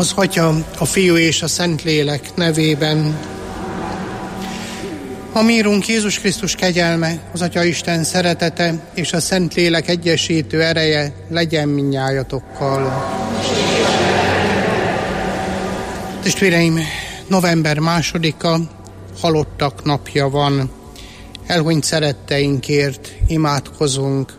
Az Atya, a Fiú és a Szentlélek nevében. A mi Urunk Jézus Krisztus kegyelme, az Atya Isten szeretete és a Szentlélek egyesítő ereje legyen mindnyájatokkal. Testvéreim, november 2-a, halottak napja van. Elhunyt szeretteinkért imádkozunk.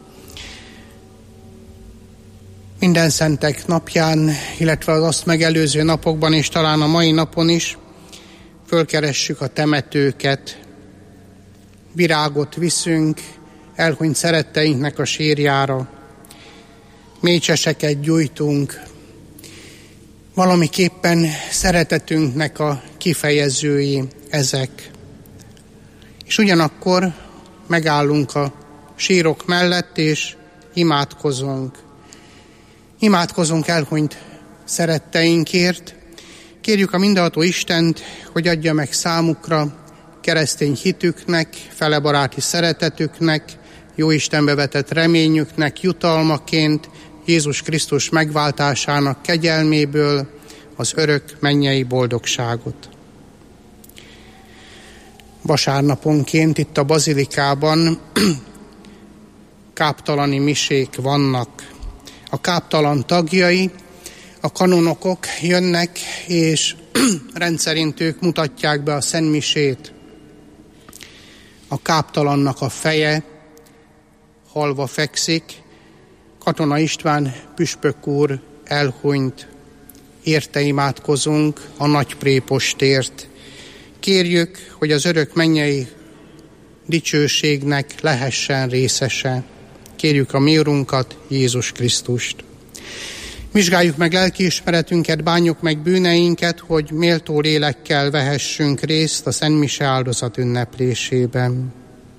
Minden szentek napján, illetve az azt megelőző napokban, és talán a mai napon is fölkeressük a temetőket, virágot viszünk elhunyt szeretteinknek a sírjára, mécseseket gyújtunk, valamiképpen szeretetünknek a kifejezői ezek. És ugyanakkor megállunk a sírok mellett, és imádkozunk. Imádkozunk elhunyt szeretteinkért, kérjük a mindenható Istent, hogy adja meg számukra keresztény hitüknek, felebaráti szeretetüknek, jó Istenbe vetett reményüknek jutalmaként Jézus Krisztus megváltásának kegyelméből az örök mennyei boldogságot. Vasárnaponként itt a bazilikában káptalani misék vannak. A káptalan tagjai, a kanonokok jönnek, és rendszerint ők mutatják be a szentmisét. A káptalannak a feje halva fekszik, Katona István püspök úr elhunyt. Érte imádkozunk a nagyprépostért. Kérjük, hogy az örök mennyei dicsőségnek lehessen részese. Kérjük a mi Urunkat, Jézus Krisztust. Vizsgáljuk meg lelkiismeretünket, bánjuk meg bűneinket, hogy méltó lélekkel vehessünk részt a Szent Mise áldozat ünneplésében.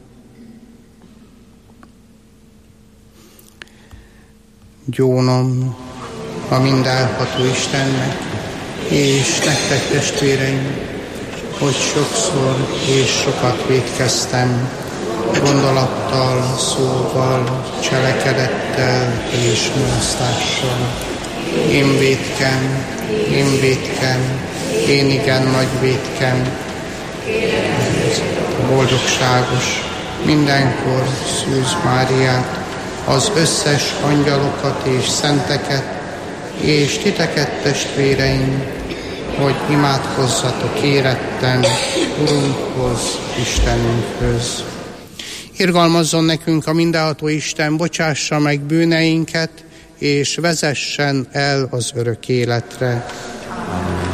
Gyónom a mindenható Istennek, és nektek testvéreim, hogy sokszor és sokat vétkeztem, gondolattal, szóval, cselekedettel és mulasztással. Én vétkem, én igen nagy vétkem. Boldogságos, mindenkor Szűz Máriát, az összes angyalokat és szenteket, és titeket, testvéreim, hogy imádkozzatok éretten Urunkhoz, Istenünkhöz. Irgalmazzon nekünk a mindenható Isten, bocsássa meg bűneinket, és vezessen el az örök életre. Amen.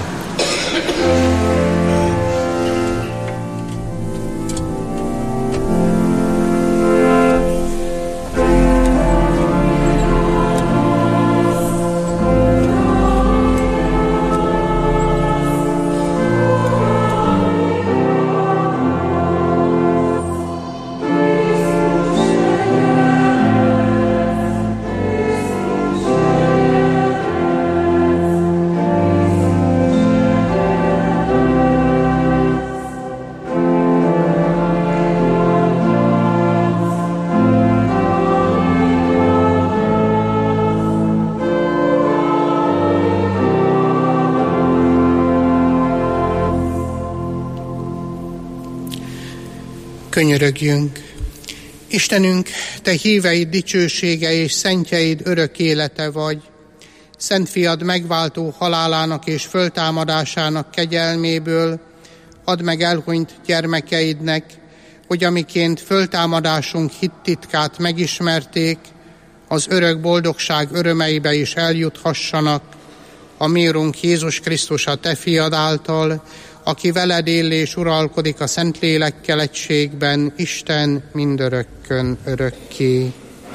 Könyörögjünk. Istenünk, Te híveid dicsősége és szentjeid örök élete vagy. Szent Fiad megváltó halálának és föltámadásának kegyelméből add meg elhunyt gyermekeidnek, hogy amiként föltámadásunk hittitkát megismerték, az örök boldogság örömeibe is eljuthassanak, a mi Urunk Jézus Krisztus a Te Fiad által, aki veled él és uralkodik a Szentlélekkel egységben, Isten mindörökkön örökké.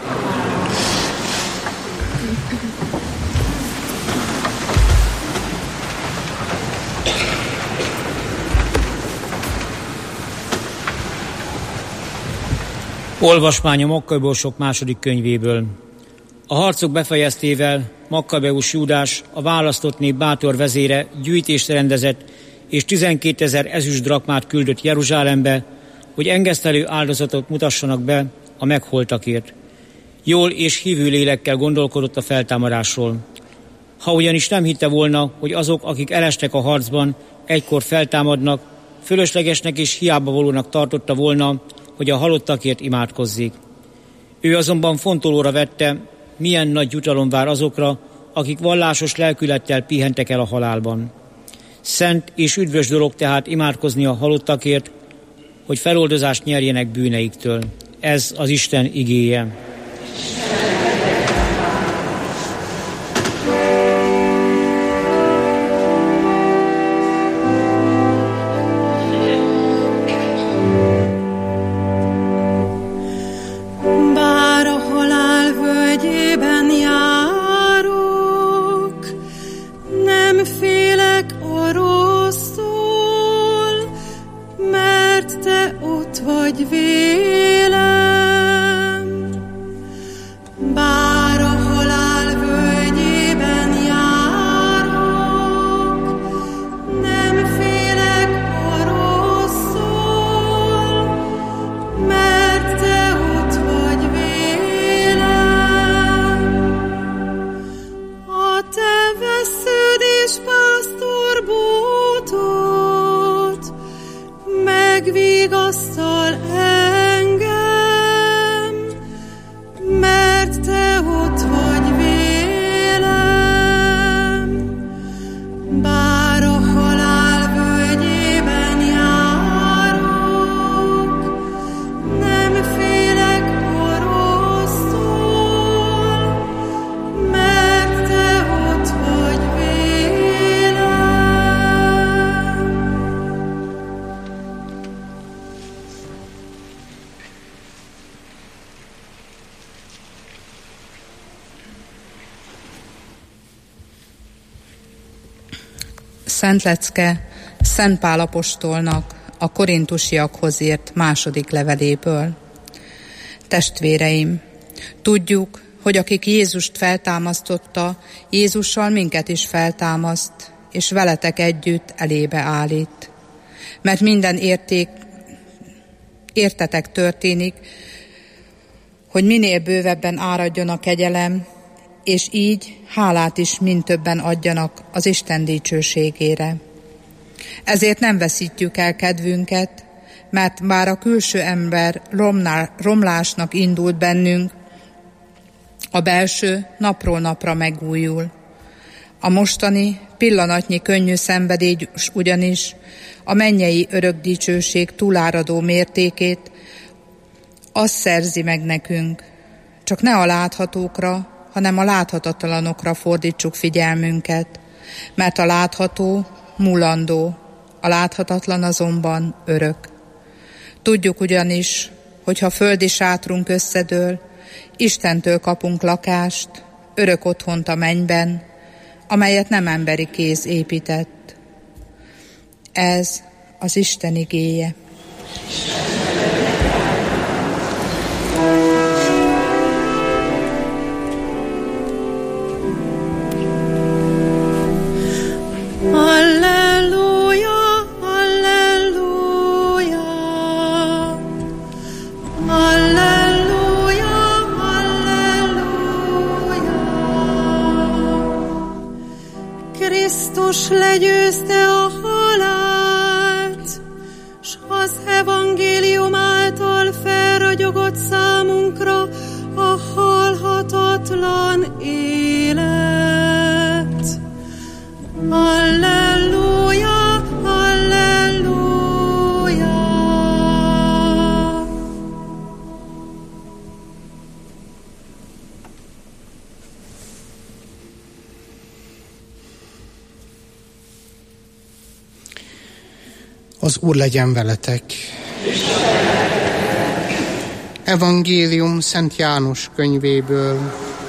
Olvasmány a Makkabeusok második könyvéből. A harcok befejeztével Makkabeus Júdás, a választott nép bátor vezére gyűjtést rendezett, és 12 000 ezüst drakmát küldött Jeruzsálembe, hogy engesztelő áldozatot mutassanak be a megholtakért. Jól és hívő lélekkel gondolkodott a feltámadásról. Ha ugyanis nem hitte volna, hogy azok, akik elestek a harcban, egykor feltámadnak, fölöslegesnek és hiába valónak tartotta volna, hogy a halottakért imádkozzék. Ő azonban fontolóra vette, milyen nagy jutalom vár azokra, akik vallásos lelkülettel pihentek el a halálban. Szent és üdvös dolog tehát imádkozni a halottakért, hogy feloldozást nyerjenek bűneiktől. Ez az Isten igéje. Szent lecke Szent Pál apostolnak a korintusiakhoz írt második leveléből. Testvéreim, tudjuk, hogy akik Jézust feltámasztotta, Jézussal minket is feltámaszt, és veletek együtt elébe állít. Mert minden értetek történik, hogy minél bővebben áradjon a kegyelem, és így hálát is mind többen adjanak az Isten dicsőségére. Ezért nem veszítjük el kedvünket, mert bár a külső ember romlásnak indult bennünk, a belső napról napra megújul. A mostani pillanatnyi könnyű szenvedély ugyanis a mennyei örök dicsőség túláradó mértékét azt szerzi meg nekünk. Csak ne a láthatókra, hanem a láthatatlanokra fordítsuk figyelmünket, mert a látható múlandó, a láthatatlan azonban örök. Tudjuk ugyanis, hogy ha földi sátrunk összedől, Istentől kapunk lakást, örök otthont a mennyben, amelyet nem emberi kéz épített. Ez az Isten igéje. Krisztus legyőzte a halált, s az evangélium által felragyogott számunkra a halhatatlan élet. Halleluja, halleluja! Az Úr legyen veletek. Evangélium Szent János könyvéből.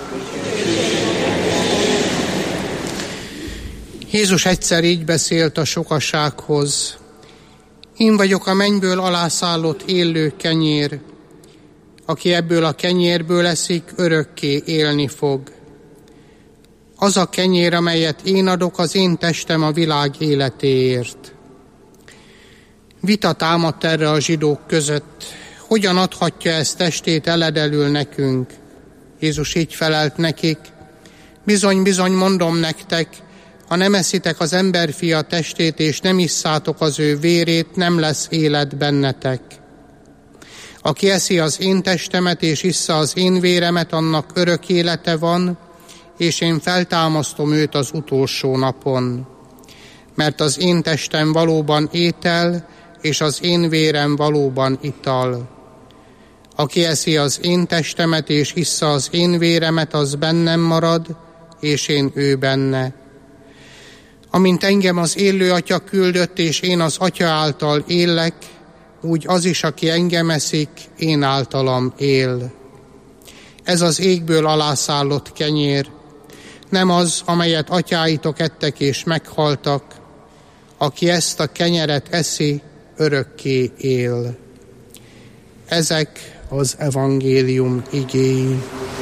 Jézus egyszer így beszélt a sokasághoz: Én vagyok a mennyből alászállott élő kenyér. Aki ebből a kenyérből eszik, örökké élni fog. Az a kenyér, amelyet én adok, az én testem a világ életéért. Vita támadt erre a zsidók között. Hogyan adhatja ezt testét eledelül nekünk? Jézus így felelt nekik: Bizony, bizony mondom nektek, ha nem eszitek az emberfia testét, és nem isszátok az ő vérét, nem lesz élet bennetek. Aki eszi az én testemet, és issza az én véremet, annak örök élete van, és én feltámasztom őt az utolsó napon. Mert az én testem valóban étel, és az én vérem valóban ital. Aki eszi az én testemet, és issza az én véremet, az bennem marad, és én ő benne. Amint engem az élő Atya küldött, és én az Atya által élek, úgy az is, aki engem eszik, én általam él. Ez az égből alászállott kenyér, nem az, amelyet atyáitok ettek és meghaltak. Aki ezt a kenyeret eszi, örökké él. Ezek az evangélium igéi.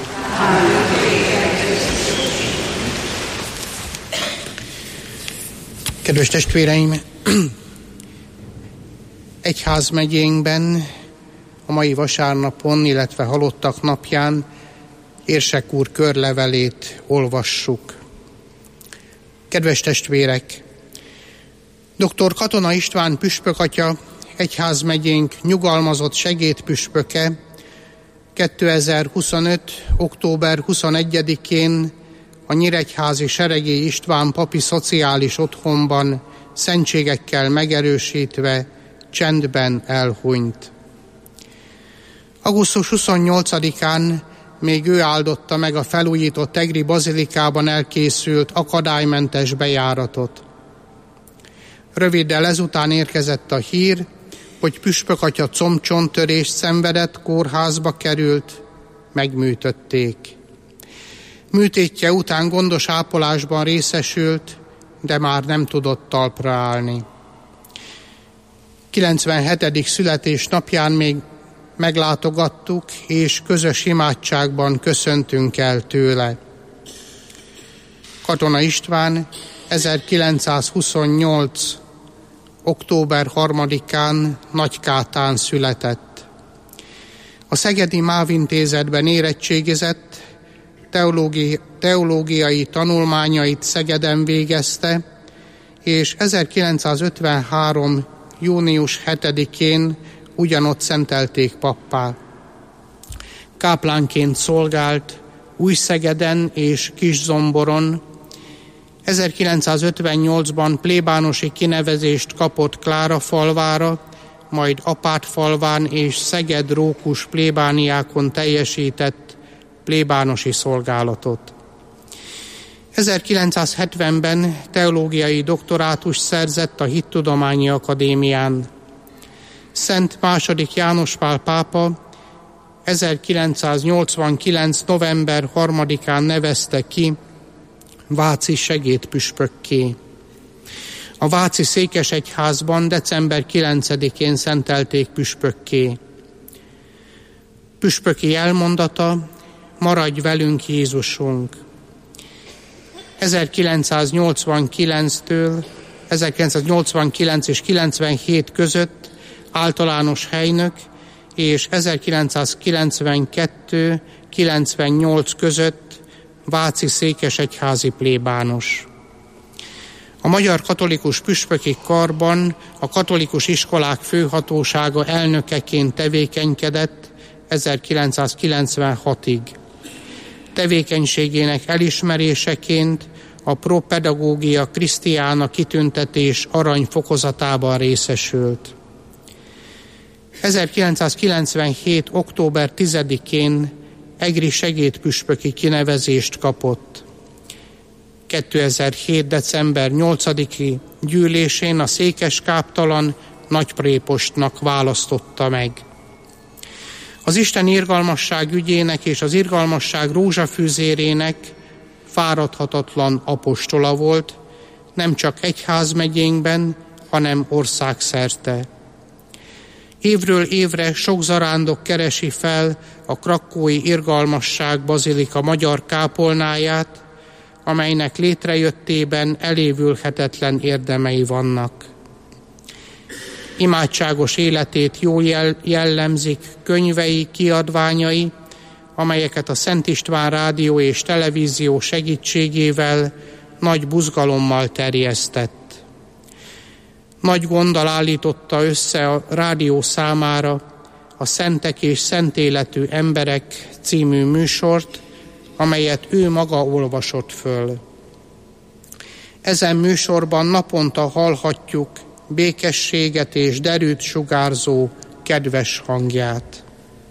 Kedves testvéreim, egyházmegyénkben a mai vasárnapon, illetve halottak napján Érsek úr körlevelét olvassuk. Kedves testvérek, dr. Katona István püspökatya, egyházmegyénk nyugalmazott segédpüspöke 2025. október 21-én a nyíregyházi Seregély István papi szociális otthonban szentségekkel megerősítve csendben elhunyt. Augusztus 28-án még ő áldotta meg a felújított egri bazilikában elkészült akadálymentes bejáratot. Röviddel ezután érkezett a hír, hogy püspökatya combcsontörést szenvedett, kórházba került, megműtötték. Műtétje után gondos ápolásban részesült, de már nem tudott talpra állni. 97. születésnapján még meglátogattuk, és közös imádságban köszöntünk el tőle. Katona István 1928. október 3-án Nagykátán született. A Szegedi MÁV intézetben érettségizett, teológiai tanulmányait Szegeden végezte, és 1953. június 7-én ugyanott szentelték pappá. Káplánként szolgált Újszegeden és Kiszomboron. 1958-ban plébánosi kinevezést kapott Klárafalvára, majd Apátfalván és Szeged-Rókus plébániákon teljesített plébánosi szolgálatot. 1970-ben teológiai doktorátust szerzett a Hittudományi Akadémián. Szent II. János Pál pápa 1989. november 3-án nevezte ki váci segédpüspökké. A váci székesegyházban december 9-én szentelték püspökké. Püspöki elmondata: maradj velünk, Jézusunk! 1989 és 97 között általános helynök, és 1992-98 között váci székesegyházi plébános. A Magyar Katolikus Püspöki Karban a katolikus iskolák főhatósága elnökeként tevékenykedett 1996-ig. Tevékenységének elismeréseként a Pro Pedagógia Christiana kitüntetés aranyfokozatában részesült. 1997. október 10-én egri segédpüspöki kinevezést kapott. 2007. december 8-i gyűlésén a székeskáptalan nagyprépostnak választotta meg. Az Isten irgalmasság ügyének és az irgalmasság rózsafűzérének fáradhatatlan apostola volt, nem csak egyházmegyénkben, hanem országszerte. Évről évre sok zarándok keresi fel a krakkói Irgalmasság bazilika magyar kápolnáját, amelynek létrejöttében elévülhetetlen érdemei vannak. Imádságos életét jól jellemzik könyvei, kiadványai, amelyeket a Szent István Rádió és Televízió segítségével nagy buzgalommal terjesztett. Nagy gonddal állította össze a rádió számára a Szentek és Szentéletű Emberek című műsort, amelyet ő maga olvasott föl. Ezen műsorban naponta hallhatjuk békességet és derűt sugárzó kedves hangját.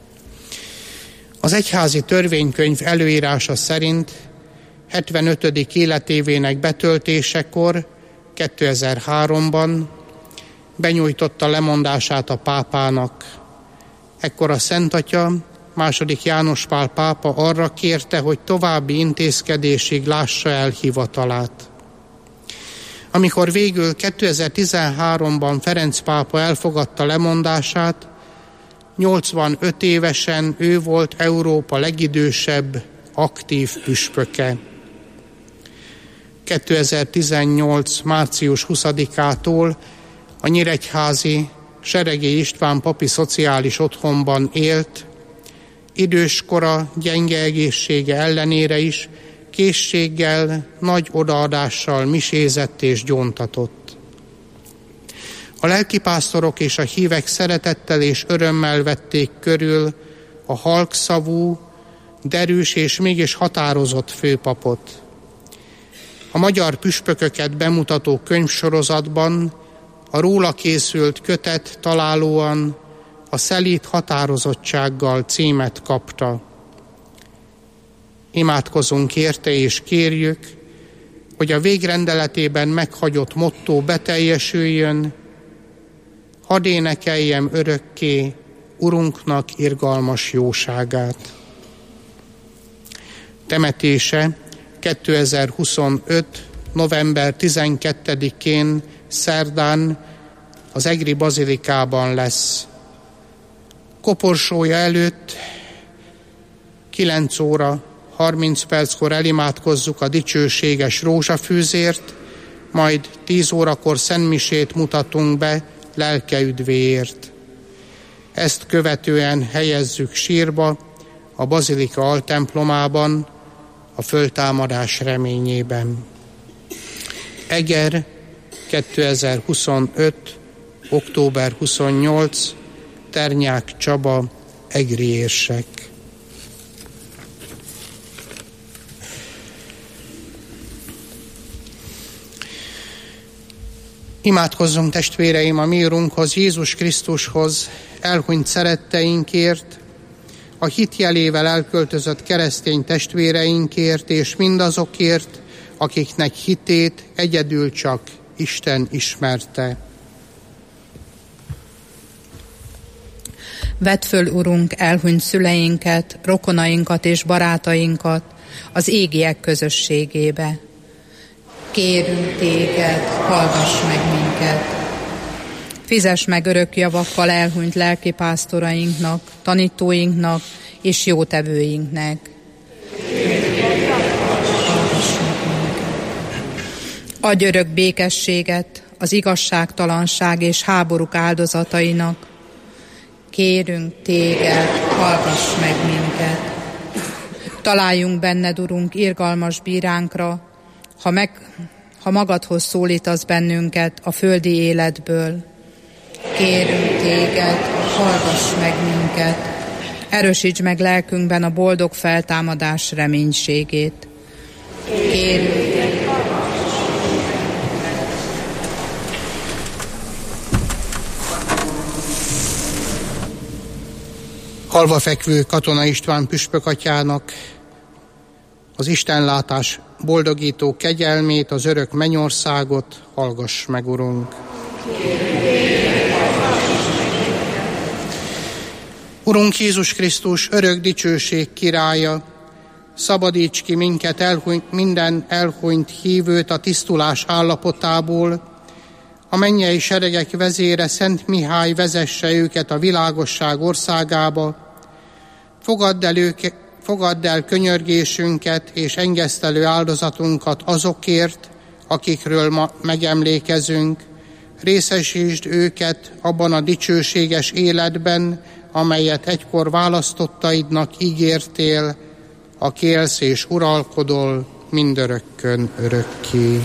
Az egyházi törvénykönyv előírása szerint 75. életévének betöltésekor 2003-ban benyújtotta lemondását a pápának. Ekkor a Szent Atya, II. János Pál pápa arra kérte, hogy további intézkedésig lássa el hivatalát. Amikor végül 2013-ban Ferenc pápa elfogadta lemondását, 85 évesen ő volt Európa legidősebb aktív püspöke. 2018. március 20-ától a nyíregyházi Seregély István papi szociális otthonban élt, időskora, gyenge egészsége ellenére is készséggel, nagy odaadással misézett és gyóntatott. A lelkipásztorok és a hívek szeretettel és örömmel vették körül a halkszavú, derűs és mégis határozott főpapot. A magyar püspököket bemutató könyvsorozatban a róla készült kötet találóan a Szelíd határozottsággal címet kapta. Imádkozunk érte és kérjük, hogy a végrendeletében meghagyott mottó beteljesüljön, hadd énekeljem örökké Urunknak irgalmas jóságát. Temetése 2025. november 12-én szerdán az Egri Bazilikában lesz. Koporsója előtt 9 óra 30 perckor elimádkozzuk a dicsőséges rózsafűzért, majd 10 órakor szentmisét mutatunk be lelke üdvéért. Ezt követően helyezzük sírba a bazilika altemplomában a föltámadás reményében. Eger, 2025. október 28. Ternyák Csaba, egri érsek. Imádkozzunk, testvéreim, a mi Urunkhoz, Jézus Krisztushoz, elhunyt szeretteinkért, a hit jelével elköltözött keresztény testvéreinkért, és mindazokért, akiknek hitét egyedül csak Isten ismerte. Vedd föl, Urunk, elhunyt szüleinket, rokonainkat és barátainkat az égiek közösségébe. Kérünk téged, hallgass meg minket. Fizess meg örök javakkal elhunyt lelkipásztorainknak, tanítóinknak és jótevőinknek. Adj örök békességet az igazságtalanság és háborúk áldozatainak. Kérünk téged, hallgass meg minket. Találjunk benned, Urunk, irgalmas bíránkra, ha magadhoz szólítasz bennünket a földi életből. Kérünk téged, hallgass meg minket. Erősíts meg lelkünkben a boldog feltámadás reménységét. Kérünk téged, Halva fekvő Katona István püspök atyának az istenlátás boldogító kegyelmét, az örök mennyországot hallgass meg, Urunk. Urunk Jézus Krisztus, örök dicsőség királya, szabadíts ki minket, minden elhunyt hívőt a tisztulás állapotából, a mennyei seregek vezére Szent Mihály vezesse őket a világosság országába, fogadd el könyörgésünket és engesztelő áldozatunkat azokért, akikről ma megemlékezünk, részesítsd őket abban a dicsőséges életben, amelyet egykor választottaidnak ígértél, aki élsz és uralkodol mindörökkön örökké.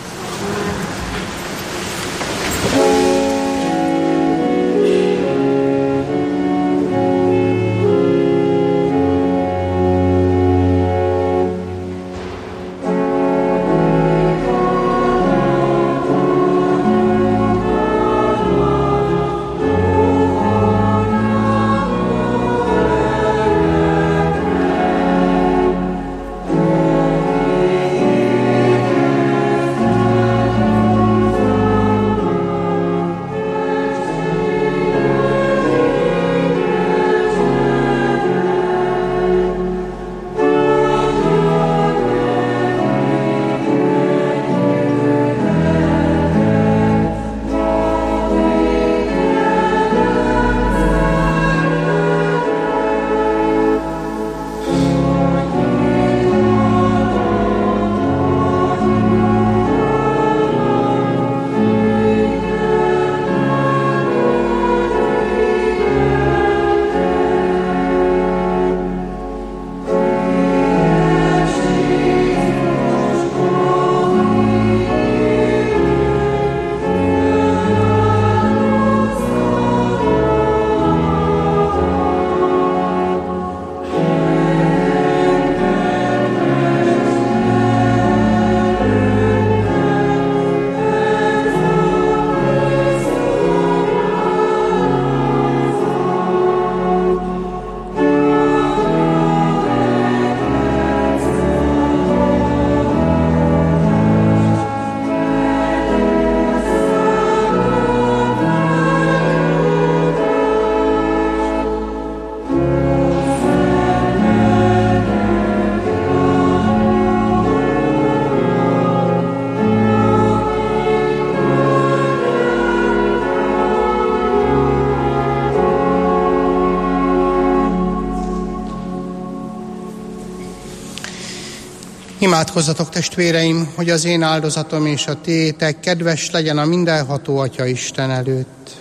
Imádkozzatok, testvéreim, hogy az én áldozatom és a tiétek kedves legyen a mindenható Atya Isten előtt.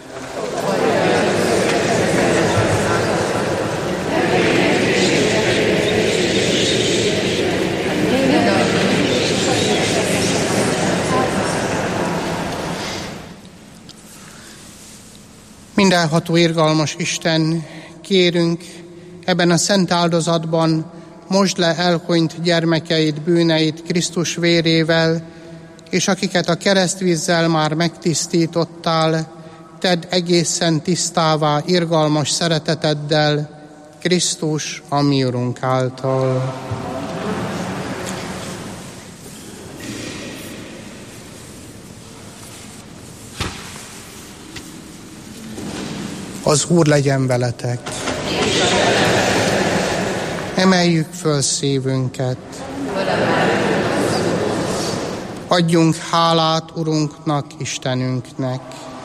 Mindenható, irgalmas Isten, kérünk ebben a szent áldozatban, mosd le elhunyt gyermekeid bűneit Krisztus vérével, és akiket a keresztvízzel már megtisztítottál, tedd egészen tisztává irgalmas szereteteddel, Krisztus, a mi Urunk által. Az Úr legyen veletek. Emeljük föl szívünket. Adjunk hálát Urunknak, Istenünknek.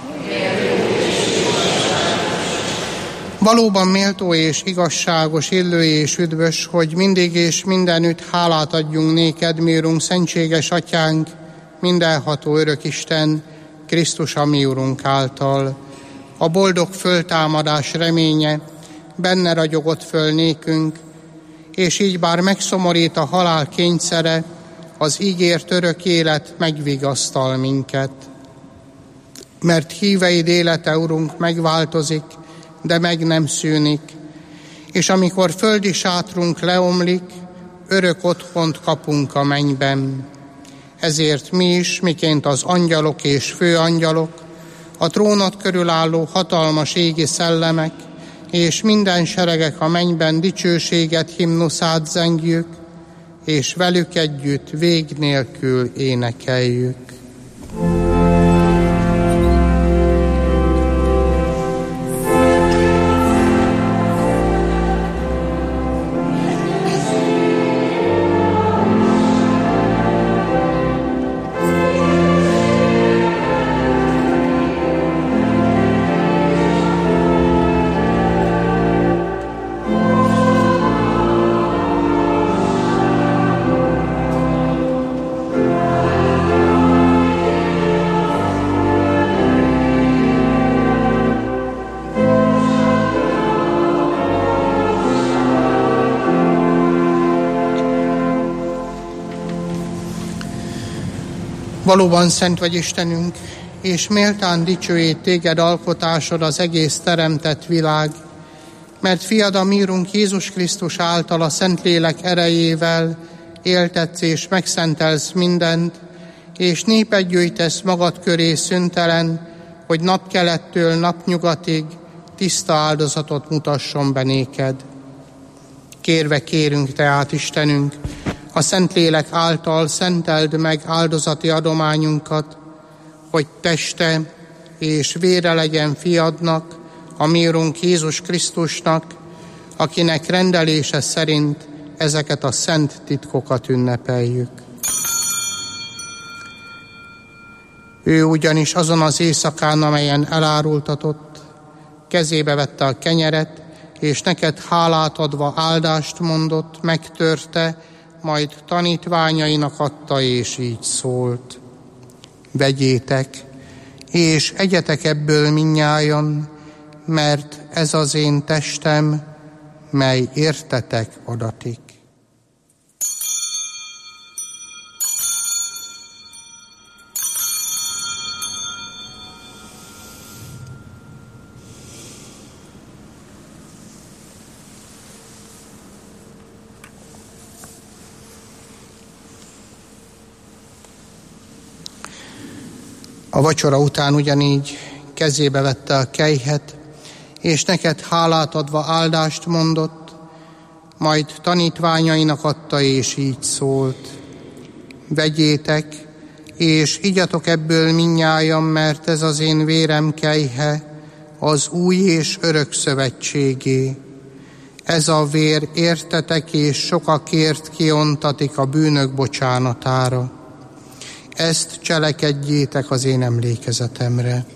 Valóban méltó és igazságos, illő és üdvös, hogy mindig és mindenütt hálát adjunk néked, mi Urunk, szentséges Atyánk, mindenható örök Isten, Krisztus, a mi Urunk által. A boldog föltámadás reménye benne ragyogott föl nékünk, és így bár megszomorít a halál kényszere, az ígért örök élet megvigasztal minket. Mert híveid élete, Urunk, megváltozik, de meg nem szűnik, és amikor földi sátrunk leomlik, örök otthont kapunk a mennyben. Ezért mi is, miként az angyalok és főangyalok, a trónod körül álló hatalmas égi szellemek, és minden seregek a mennyben dicsőséget himnuszát zengjük, és velük együtt vég nélkül énekeljük. Valóban szent vagy Istenünk, és méltán dicsőít téged alkotásod az egész teremtett világ, mert fiad, a mi Urunk Jézus Krisztus által a Szentlélek erejével éltetsz és megszentelsz mindent, és népet gyűjtesz magad köré szüntelen, hogy napkelettől napnyugatig tiszta áldozatot mutasson be néked. Kérve kérünk tehát, Istenünk, a Szentlélek által szenteld meg áldozati adományunkat, hogy teste és vére legyen fiadnak, a mi Urunk Jézus Krisztusnak, akinek rendelése szerint ezeket a szent titkokat ünnepeljük. Ő ugyanis azon az éjszakán, amelyen elárultatott, kezébe vette a kenyeret, és neked hálát adva áldást mondott, megtörte, majd tanítványainak adta, és így szólt: vegyétek, és egyetek ebből mindnyájan, mert ez az én testem, mely értetek adatik. A vacsora után ugyanígy kezébe vette a kelyhet, és neked hálát adva áldást mondott, majd tanítványainak adta, és így szólt: vegyétek, és igyatok ebből mindnyájan, mert ez az én vérem kelyhe, az új és örök szövetségé. Ez a vér értetek és sokakért kiontatik a bűnök bocsánatára. Ezt cselekedjétek az én emlékezetemre.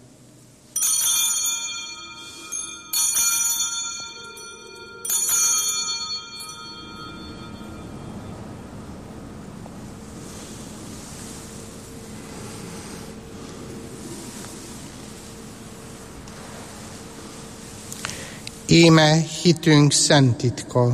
Íme hitünk szent titka.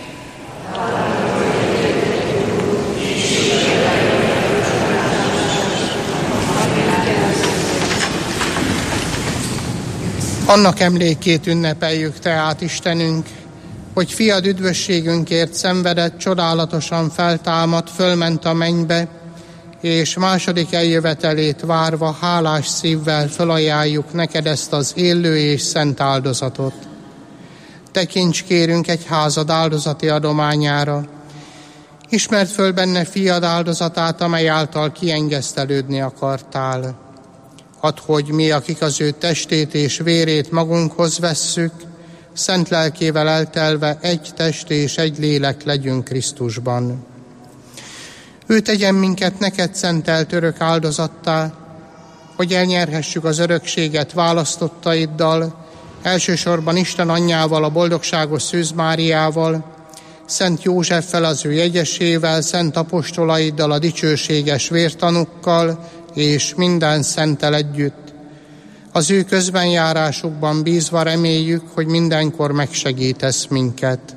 Annak emlékét ünnepeljük tehát, Istenünk, hogy fiad üdvösségünkért szenvedett, csodálatosan feltámadt, fölment a mennybe, és második eljövetelét várva hálás szívvel felajánljuk neked ezt az élő és szent áldozatot. Tekints, kérünk, egyházad áldozati adományára. Ismerd föl benne fiad áldozatát, amely által kiengesztelődni akartál. Add, hogy mi, akik az ő testét és vérét magunkhoz vesszük, szent lelkével eltelve egy test és egy lélek legyünk Krisztusban. Ő tegyen minket neked szentelt örök áldozattá, hogy elnyerhessük az örökséget választottaiddal, elsősorban Isten anyjával, a boldogságos Szűz Máriával, Szent Józseffel, az ő jegyesével, szent apostolaiddal, a dicsőséges vértanukkal, és minden szenttel együtt. Az ő közbenjárásukban bízva reméljük, hogy mindenkor megsegítesz minket.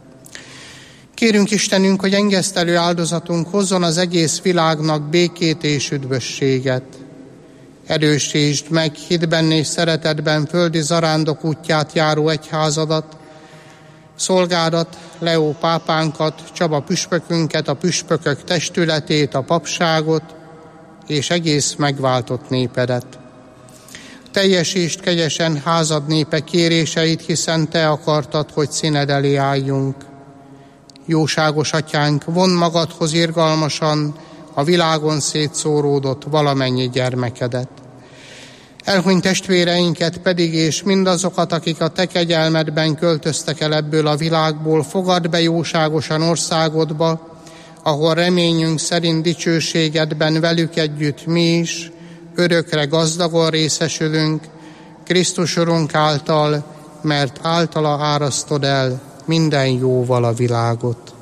Kérünk, Istenünk, hogy engesztelő áldozatunk hozzon az egész világnak békét és üdvösséget. Erősítsd meg hitben és szeretetben földi zarándok útját járó egyházadat, szolgádat, Leó pápánkat, Csaba püspökünket, a püspökök testületét, a papságot, és egész megváltott népedet. Teljesítsd kegyesen házad népe kéréseit, hiszen te akartad, hogy színed elé álljunk. Jóságos atyánk, vonn magadhoz irgalmasan a világon szétszóródott valamennyi gyermekedet. Elhunyt testvéreinket pedig, és mindazokat, akik a te kegyelmedben költöztek el ebből a világból, fogadd be jóságosan országodba, ahol reményünk szerint dicsőségedben velük együtt mi is örökre gazdagon részesülünk, Krisztus Urunk által, mert általa árasztod el minden jóval a világot.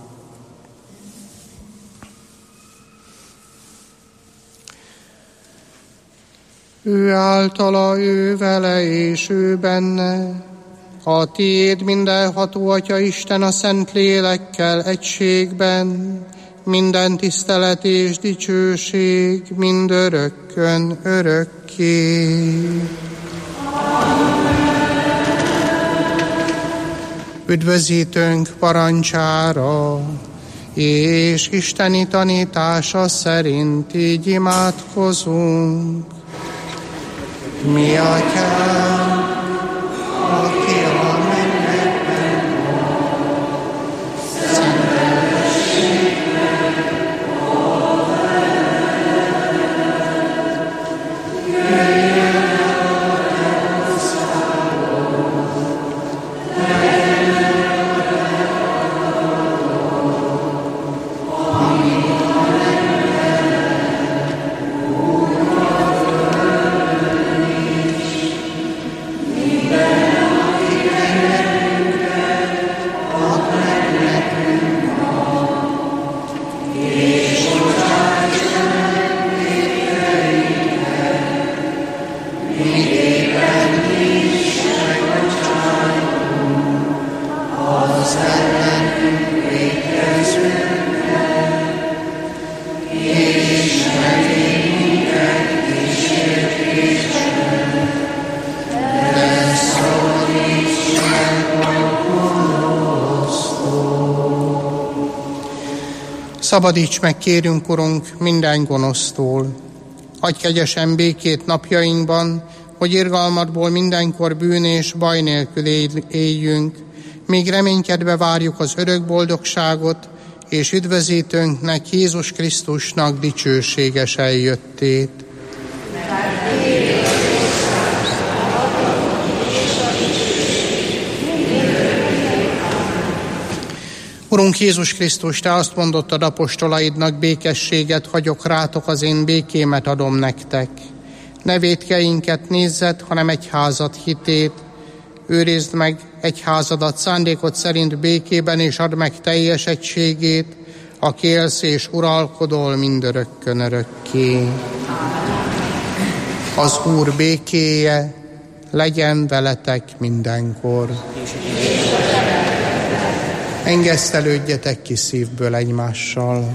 Ő általa, ő vele és ő benne, a tiéd mindenható Atya Isten a Szent Lélekkel egységben, minden tisztelet és dicsőség mindörökkön örökké. Üdvözítőnk parancsára és isteni tanítása szerint így imádkozunk. Mi Atyánk, aki a mennyekben van, szenteltessék meg a neved. Jöjjön el a te országod, legyen meg a te akaratod, amint a mennyben, úgy a földön is. Minden, aki bennünket, add meg nekünk ma, és bocsáss meg vétkeinket, miképpen mi is megbocsájtunk az ellenünk vétkezőknek, és ne vigy minket kísértésbe, de szabadíts meg a gonosztól. Szabadíts meg, kérünk, Urunk, minden gonosztól. Adj kegyesen békét napjainkban, hogy irgalmadból mindenkor bűn és baj nélkül éljünk, míg reménykedve várjuk az örök boldogságot, és üdvözítőnknek, Jézus Krisztusnak dicsőséges eljöttét. Urunk Jézus Krisztus, Te azt mondottad apostolaidnak, békességet hagyok rátok, az én békémet adom nektek. Ne vétkeinket nézzed, hanem egyházad hitét. Őrizd meg egyházadat szándékod szerint békében, és add meg teljes egységét, aki élsz és uralkodol mindörökkön örökké. Az Úr békéje legyen veletek mindenkor. Engesztelődjetek ki szívből egymással.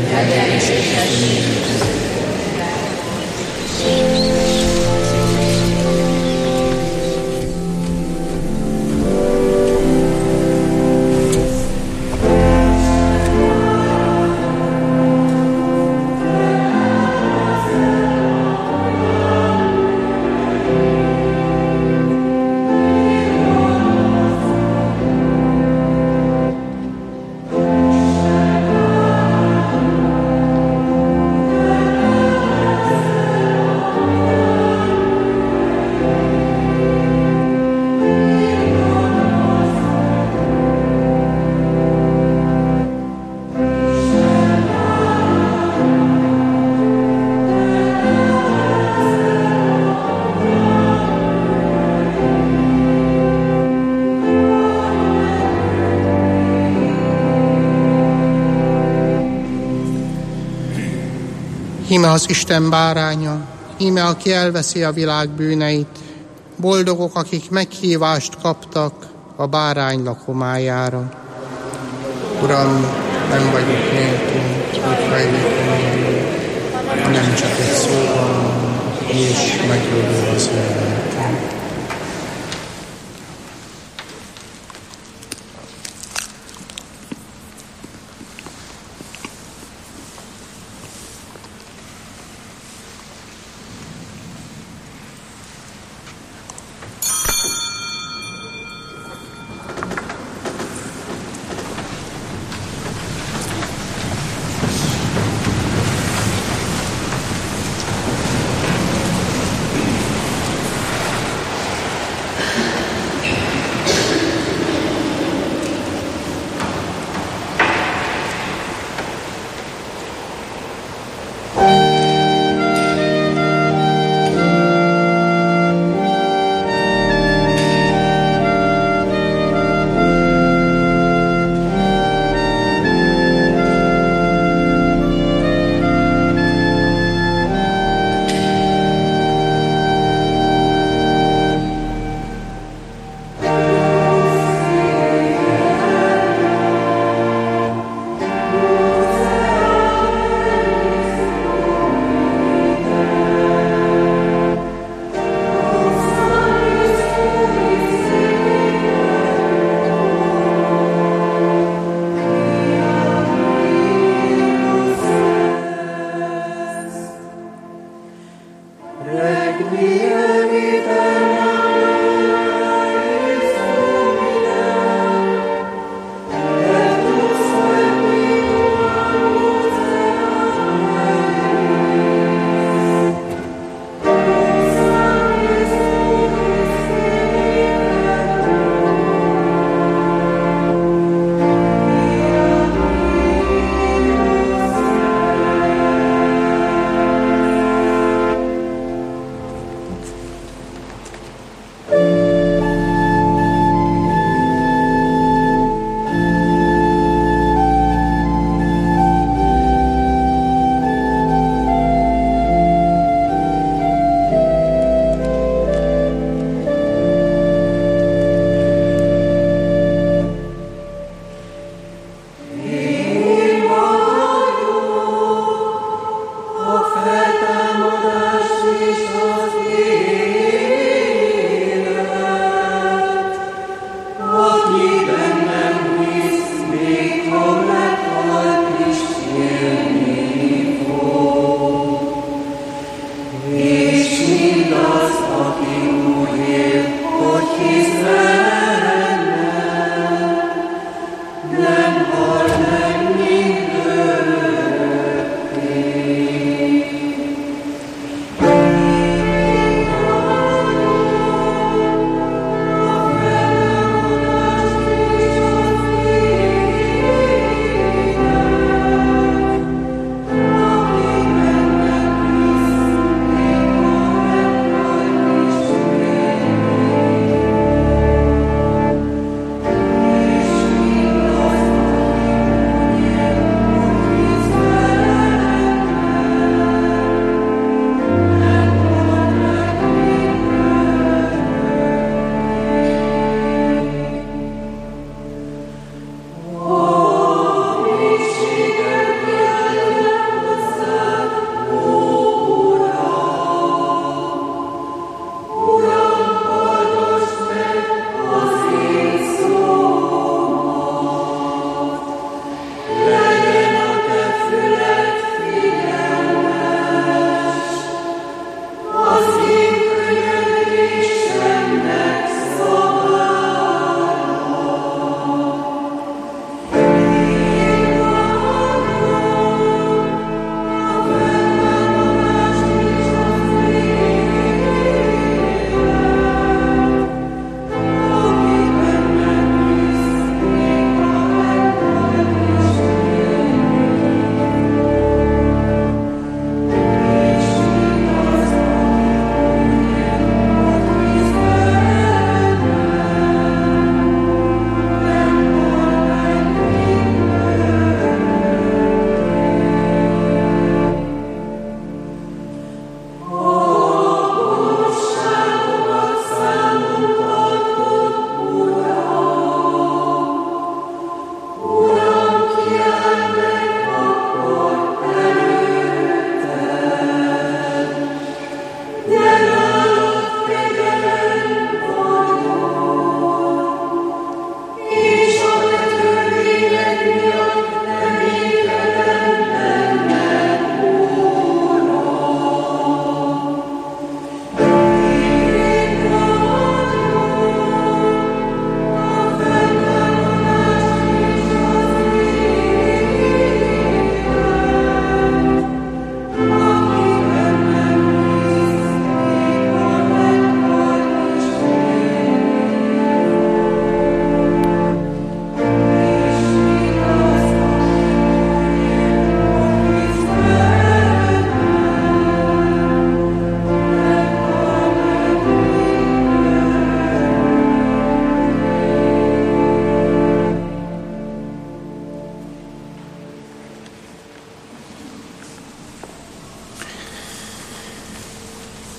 Íme az Isten báránya, íme aki elveszi a világ bűneit. Boldogok, akik meghívást kaptak a bárány lakomájára. Uram, nem vagyok méltó, hogy fejlődjön, hanem csak egy szóval, és meggyógyul az lelkem.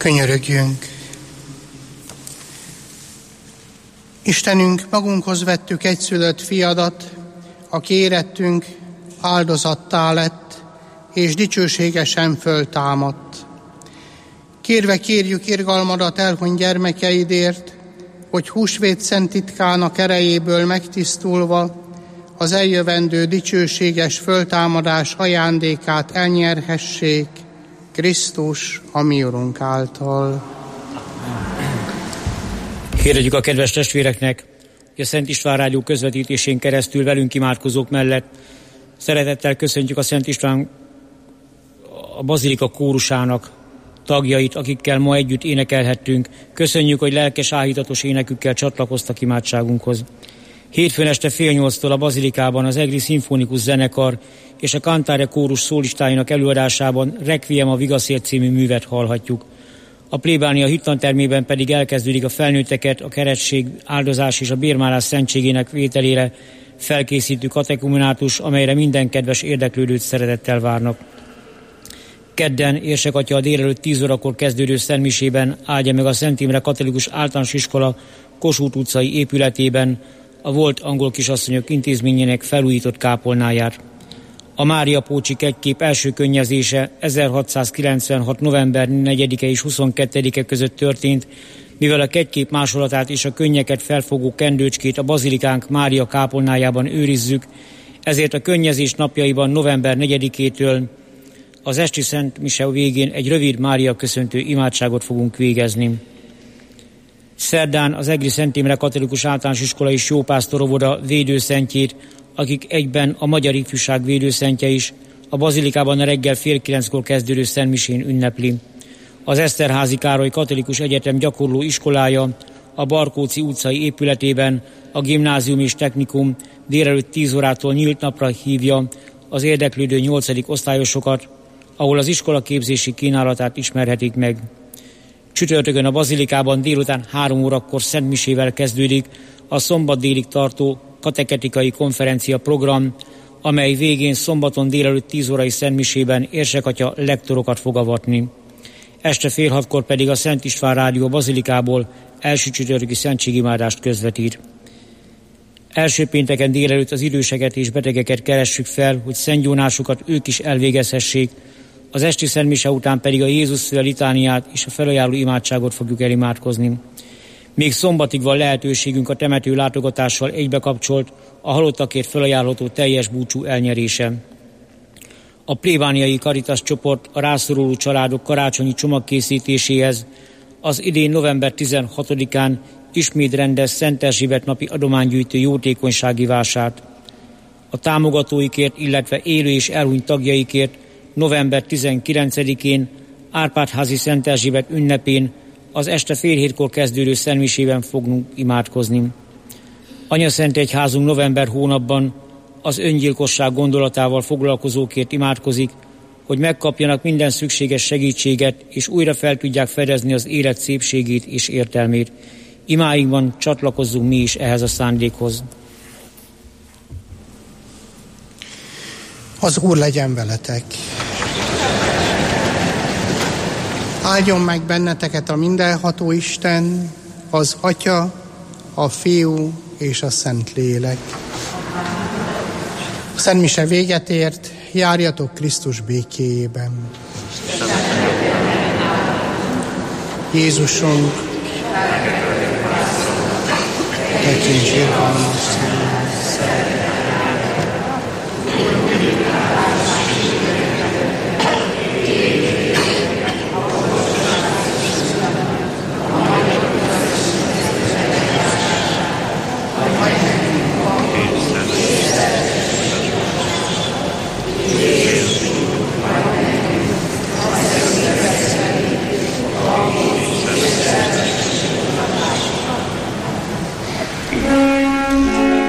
Könyörögjünk! Istenünk, magunkhoz vettük egyszülött fiadat, aki érettünk áldozattá lett, és dicsőségesen föltámadt. Kérve kérjük irgalmadat elhunyt gyermekeidért, hogy húsvét szent titkának erejéből megtisztulva az eljövendő dicsőséges föltámadás ajándékát elnyerhessék Krisztus, a mi Urunk által. Hirdetjük a kedves testvéreknek, hogy a Szent István Rádió közvetítésén keresztül velünk imádkozók mellett szeretettel köszöntjük a Szent István a Bazilika kórusának tagjait, akikkel ma együtt énekelhettünk. Köszönjük, hogy lelkes, áhítatos énekükkel csatlakoztak imádságunkhoz. Hétfőn este 7:30-tól a Bazilikában az Egri Szimfonikus Zenekar és a Cantáre kórus szólistáinak előadásában Requiem a Vigaszért című művet hallhatjuk. A plébánia hittantermében pedig elkezdődik a felnőtteket a keresztség, áldozás és a bérmálás szentségének vételére felkészítő katekumenátus, amelyre minden kedves érdeklődőt szeretettel várnak. Kedden Érsek atya a délelőtt 10 órakor kezdődő szentmisében áldja meg a Szent Imre Katolikus Általános Iskola Kossuth utcai épületében a volt angol kisasszonyok intézményének felújított kápolnáját. A Mária Pócsi kegykép első könnyezése 1696. november 4-e és 22-e között történt, mivel a kegykép másolatát és a könnyeket felfogó kendőcskét a bazilikánk Mária kápolnájában őrizzük, ezért a könnyezés napjaiban november 4-től az esti Szent Mise végén egy rövid Mária köszöntő imádságot fogunk végezni. Szerdán az Egri Szent Imre Katolikus Általános Iskola és Jópásztor óvoda védőszentjét, akik egyben a magyar ifjúság védőszentje is, a bazilikában a reggel 8:30-kor kezdődő szentmisén ünnepli. Az Eszterházy Károly Katolikus Egyetem gyakorló iskolája a Barkóczi utcai épületében a gimnázium és technikum délelőtt 10 órától nyílt napra hívja az érdeklődő 8. osztályosokat, ahol az iskola képzési kínálatát ismerhetik meg. Csütörtökön a bazilikában délután 3 órakor szentmisével kezdődik a szombat délig tartó kateketikai konferencia program, amely végén szombaton délelőtt 10 órai szentmisében Érsek atya lektorokat fog avatni. Este 5:30-kor pedig a Szent István Rádió bazilikából első csütörtöki szentségimádást közvetít. Első pénteken délelőtt az időseket és betegeket keressük fel, hogy szentgyónásukat ők is elvégezhessék, az esti szentmise után pedig a Jézus-féle litániát és a felajánló imádságot fogjuk elimádkozni. Még szombatig van lehetőségünk a temető látogatással egybekapcsolt, a halottakért felajánlható teljes búcsú elnyerése. A plébániai Caritas csoport a rászoruló családok karácsonyi csomagkészítéséhez az idén november 16-án ismét rendez Szent Erzsébet napi adománygyűjtő jótékonysági vásárt. A támogatóikért, illetve élő és elhunyt tagjaikért november 19-én Árpád-házi Szent Erzsébet ünnepén az este 6:30-kor kezdődő szentmisében fogunk imádkozni. Anyaszentegyházunk november hónapban az öngyilkosság gondolatával foglalkozókért imádkozik, hogy megkapjanak minden szükséges segítséget, és újra fel tudják fedezni az élet szépségét és értelmét. Imáinkban csatlakozzunk mi is ehhez a szándékhoz. Az Úr legyen veletek! Áldjon meg benneteket a mindenható Isten, az Atya, a Fiú és a Szentlélek. A szentmise véget ért, járjatok Krisztus békéjében. Jézusunk, nekünk irgalmas Amen.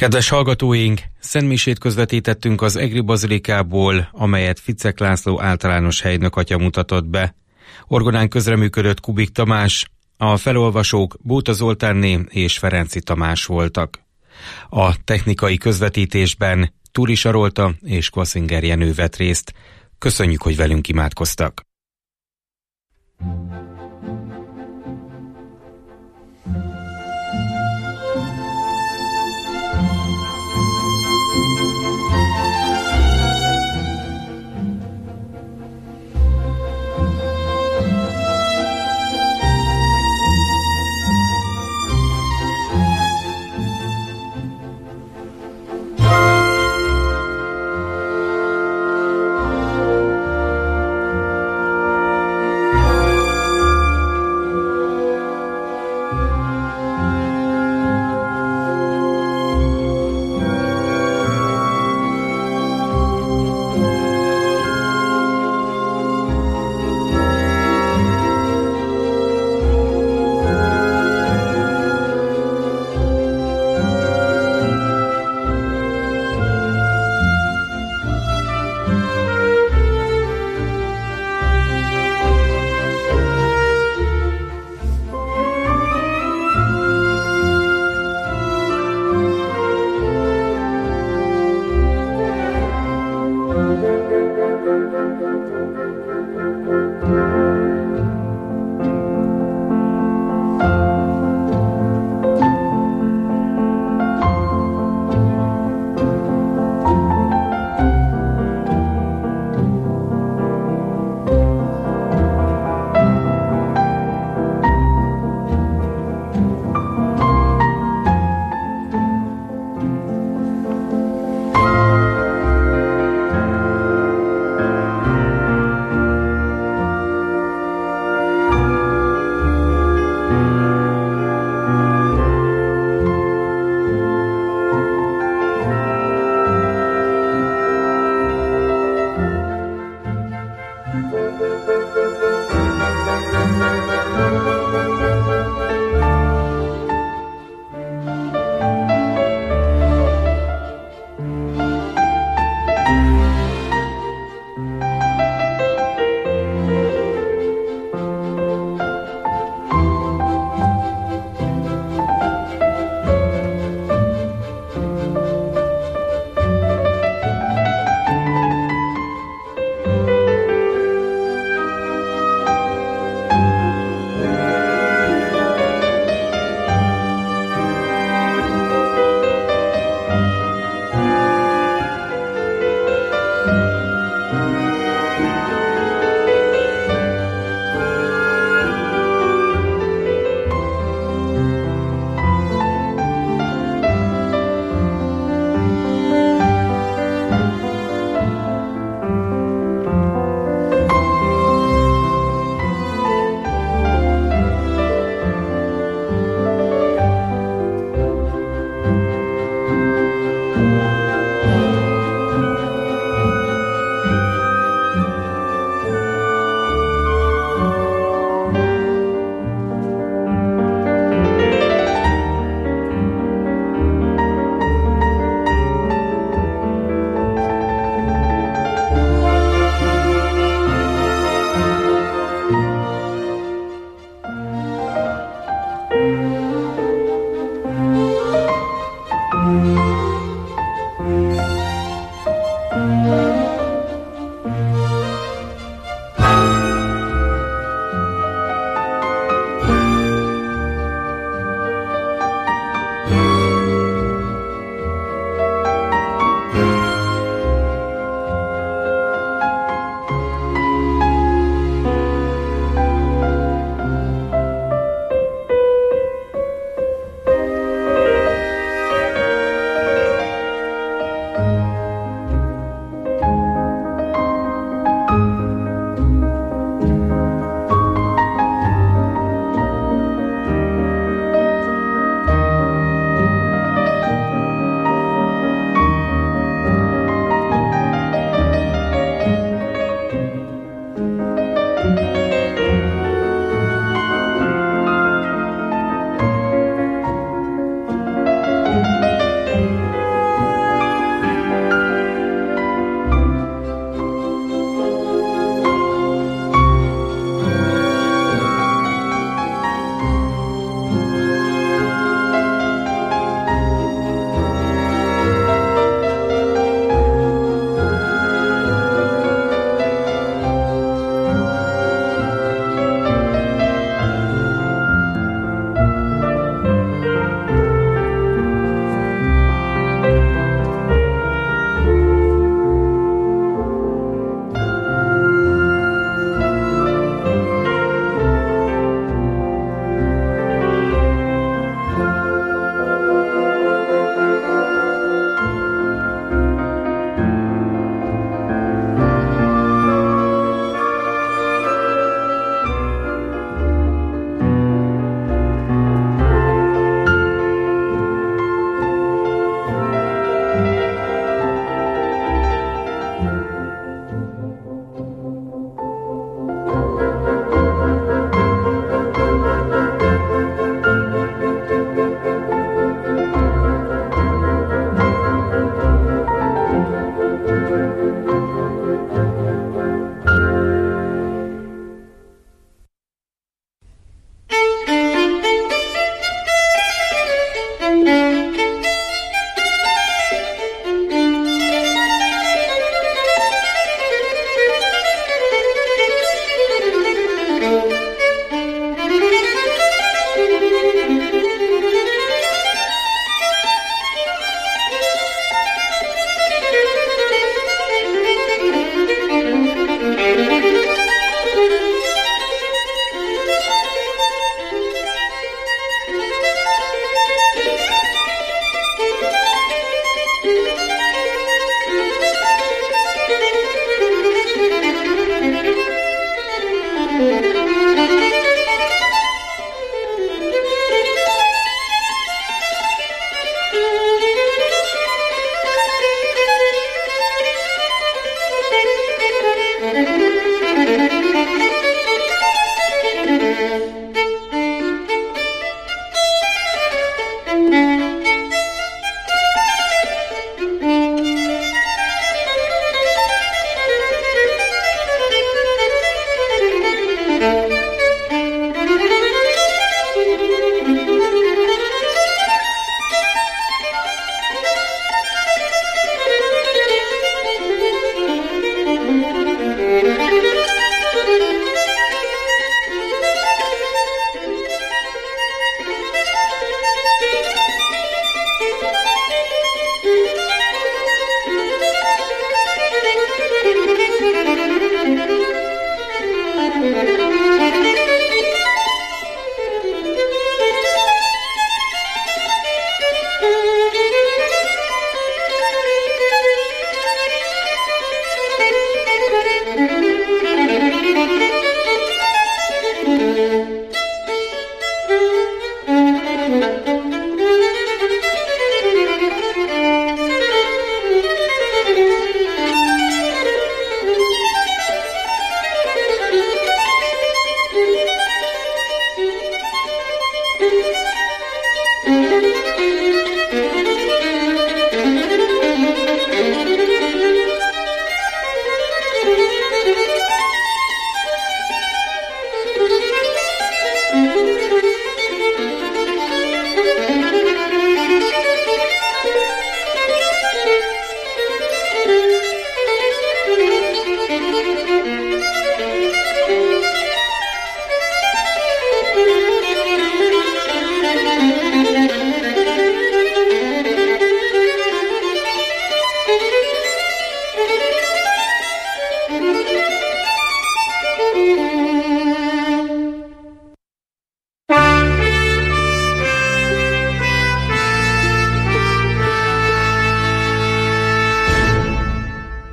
Kedves hallgatóink, szentmisét közvetítettünk az Egri Bazilikából, amelyet Ficek László általános helynök atya mutatott be. Orgonán közreműködött Kubik Tamás, a felolvasók Bóta Zoltánné és Ferenci Tamás voltak. A technikai közvetítésben Túri Sarolta és Kvaszinger Jenő vett részt. Köszönjük, hogy velünk imádkoztak.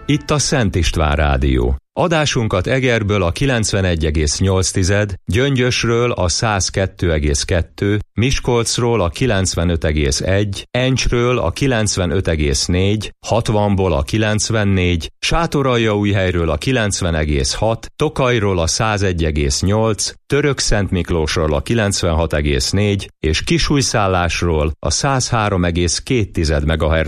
Itt a Szent István Rádió. Adásunkat Egerből a 91,8, Gyöngyösről a 102,2, Miskolcról a 95,1, Encsről a 95,4, 60-ból a 94, Sátoraljaújhelyről a 90,6, Tokajról a 101,8, Törökszentmiklósról a 96,4 és Kisújszállásról a 103,2 MHz